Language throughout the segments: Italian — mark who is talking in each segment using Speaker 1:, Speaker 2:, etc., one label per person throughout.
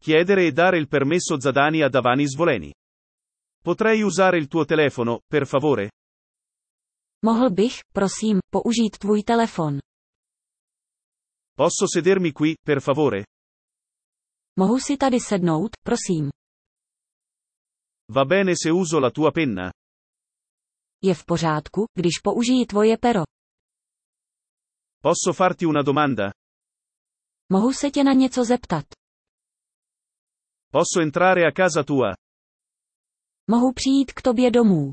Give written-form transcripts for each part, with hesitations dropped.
Speaker 1: Chiedere e dare il permesso zadání a davání zvolení. Potrei usare il tuo telefono, per favore?
Speaker 2: Mohl bych, prosím, použít tvůj telefon?
Speaker 1: Posso sedermi qui, per favore?
Speaker 2: Mohu si tady sednout, prosím?
Speaker 1: Va bene se uso la tua penna?
Speaker 2: Je v pořádku, když použiji tvoje pero?
Speaker 1: Posso farti una domanda?
Speaker 2: Mohu se tě na něco zeptat?
Speaker 1: Posso entrare a casa tua?
Speaker 2: Mohu přijít k tobě domů?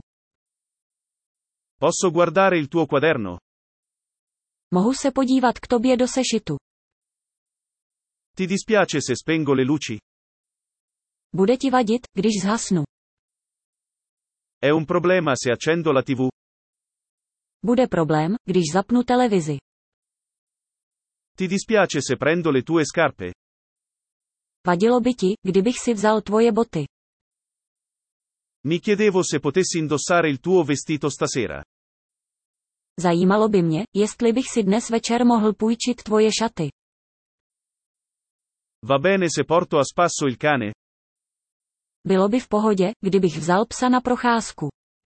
Speaker 1: Posso guardare il tuo quaderno?
Speaker 2: Mohu se podívat k tobě do sešitu?
Speaker 1: Ti dispiace se spengo le luci?
Speaker 2: Bude ti vadit, když zhasnu?
Speaker 1: È un problema se accendo la TV?
Speaker 2: Bude problém, když zapnu televizi?
Speaker 1: Ti dispiace se prendo le tue scarpe?
Speaker 2: Vadilo by ti, kdybych si vzal tvoje boty?
Speaker 1: Mi chiedevo se potessi indossare il tuo vestito stasera.
Speaker 2: Zajímalo by mě, jestli bych si dnes večer mohl půjčit tvoje šaty.
Speaker 1: Va bene se porto a spasso il cane?
Speaker 2: Bylo by v pohodě, kdybych vzal psa na procházku.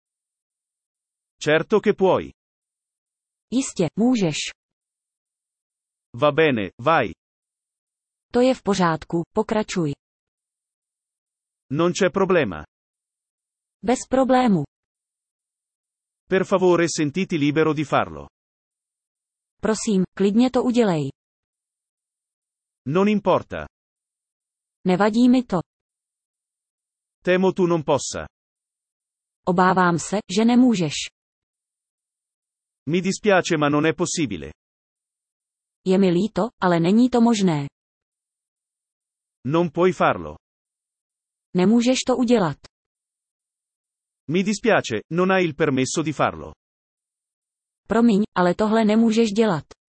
Speaker 1: Certo che puoi.
Speaker 2: Jistě, můžeš.
Speaker 1: Va bene, vai.
Speaker 2: To je v pořádku, pokračuj.
Speaker 1: Non c'è problema.
Speaker 2: Bez problému.
Speaker 1: Per favore sentiti libero di farlo.
Speaker 2: Prosím, klidně to udělej.
Speaker 1: Non importa.
Speaker 2: Nevadí mi to.
Speaker 1: Temo tu non possa.
Speaker 2: Obávám se, že nemůžeš.
Speaker 1: Mi dispiace ma non è possibile.
Speaker 2: Je mi líto, ale není to možné.
Speaker 1: Non puoi farlo.
Speaker 2: Nemůžeš to udělat.
Speaker 1: Mi dispiace, non hai il permesso di farlo.
Speaker 2: Promiň, ale tohle nemůžeš dělat.